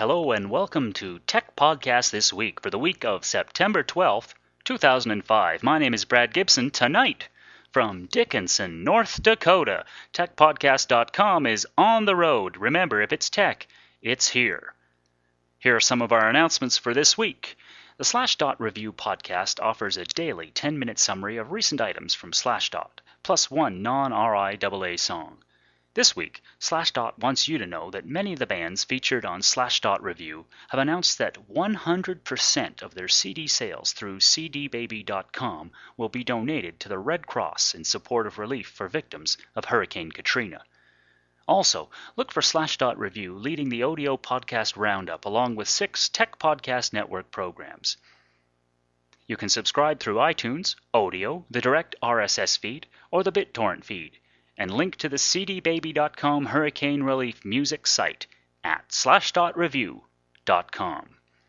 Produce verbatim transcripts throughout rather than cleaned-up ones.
Hello and welcome to Tech Podcast This Week for the week of September twelfth, two thousand five. My name is Brad Gibson. Tonight, from Dickinson, North Dakota, tech podcast dot com is on the road. Remember, if it's tech, it's here. Here are some of our announcements for this week. The Slashdot Review podcast offers a daily ten-minute summary of recent items from Slashdot, plus one non-R I A A song. This week, Slashdot wants you to know that many of the bands featured on Slashdot Review have announced that one hundred percent of their C D sales through c d baby dot com will be donated to the Red Cross in support of relief for victims of Hurricane Katrina. Also, look for Slashdot Review leading the Audio Podcast Roundup along with six Tech Podcast Network programs. You can subscribe through iTunes, Audio, the direct R S S feed, or the BitTorrent feed, and link to the c d baby dot com Hurricane Relief Music site at slashdot review dot com.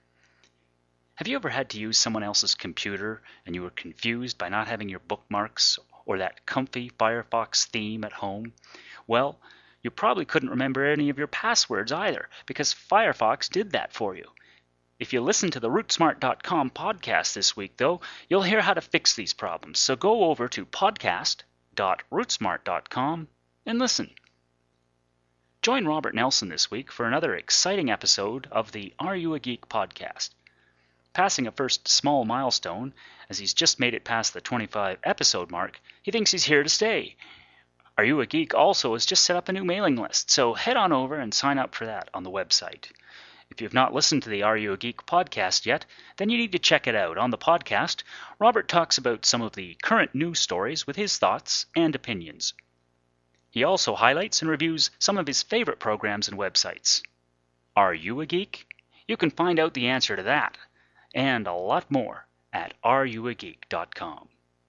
Have you ever had to use someone else's computer and you were confused by not having your bookmarks or that comfy Firefox theme at home? Well, you probably couldn't remember any of your passwords either, because Firefox did that for you. If you listen to the root smart dot com podcast this week, though, you'll hear how to fix these problems. So go over to podcast dot root smart dot com and listen. Join Robert Nelson this week for another exciting episode of the Are You a Geek podcast. Passing a first small milestone, as he's just made it past the twenty-five episode mark, he thinks he's here to stay. Are You a Geek also has just set up a new mailing list, so head on over and sign up for that on the website. If you've not listened to the Are You a Geek podcast yet, then you need to check it out. On the podcast, Robert talks about some of the current news stories with his thoughts and opinions. He also highlights and reviews some of his favorite programs and websites. Are you a geek? You can find out the answer to that, and a lot more, at are you a geek dot com.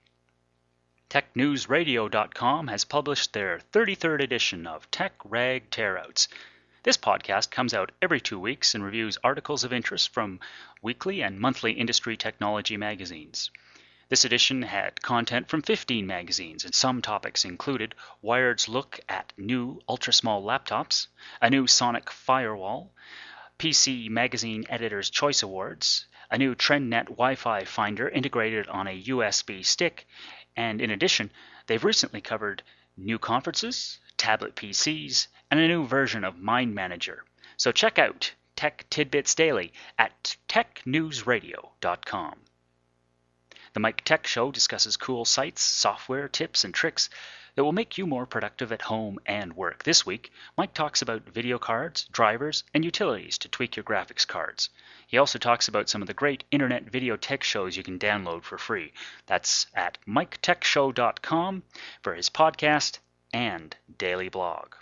tech news radio dot com has published their thirty-third edition of Tech Rag Tearouts. This podcast comes out every two weeks and reviews articles of interest from weekly and monthly industry technology magazines. This edition had content from fifteen magazines, and some topics included Wired's look at new ultra-small laptops, a new Sonic firewall, P C Magazine Editor's Choice Awards, a new TrendNet Wi-Fi finder integrated on a U S B stick, and in addition, they've recently covered new conferences, tablet P Cs, and a new version of Mind Manager. So check out Tech Tidbits Daily at tech news radio dot com. The Mike Tech Show discusses cool sites, software, tips, and tricks that will make you more productive at home and work. This week, Mike talks about video cards, drivers, and utilities to tweak your graphics cards. He also talks about some of the great internet video tech shows you can download for free. That's at mike tech show dot com for his podcast and daily blog.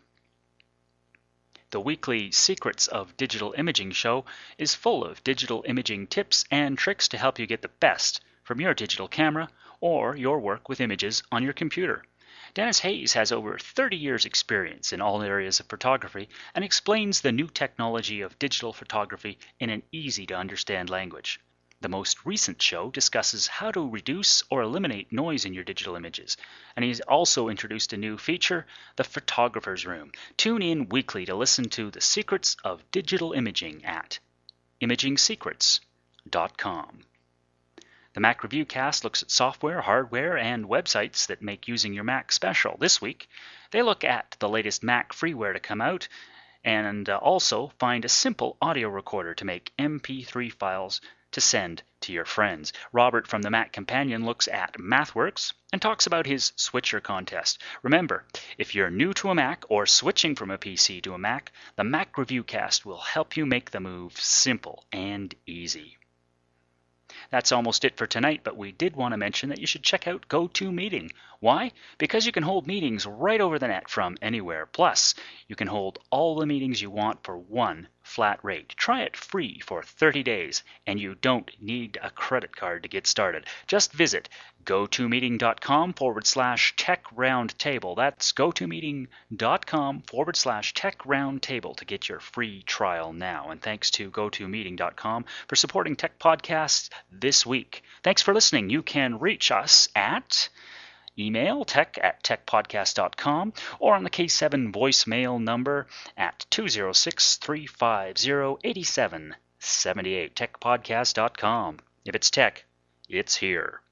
The weekly Secrets of Digital Imaging show is full of digital imaging tips and tricks to help you get the best from your digital camera or your work with images on your computer. Dennis Hayes has over thirty years experience in all areas of photography and explains the new technology of digital photography in an easy-to-understand language. The most recent show discusses how to reduce or eliminate noise in your digital images, and he's also introduced a new feature, the Photographer's Room. Tune in weekly to listen to the Secrets of Digital Imaging at imaging secrets dot com. The Mac Review Cast looks at software, hardware, and websites that make using your Mac special. This week, they look at the latest Mac freeware to come out, and uh, also find a simple audio recorder to make M P three files to send to your friends. Robert from the Mac Companion looks at MathWorks and talks about his switcher contest. Remember, if you're new to a Mac or switching from a P C to a Mac, the Mac Review Cast will help you make the move simple and easy. That's almost it for tonight, but we did want to mention that you should check out GoToMeeting. Why? Because you can hold meetings right over the net from anywhere. Plus, you can hold all the meetings you want for one flat rate. Try it free for thirty days, and you don't need a credit card to get started. Just visit gotomeeting.com forward slash tech roundtable. That's gotomeeting.com forward slash tech roundtable to get your free trial now. And thanks to gotomeeting dot com for supporting Tech Podcasts this week. Thanks for listening. You can reach us at Email tech at tech podcast dot com or on the K seven voicemail number at two oh six, three five oh, eight seven seven eight, tech podcast dot com. If it's tech, it's here.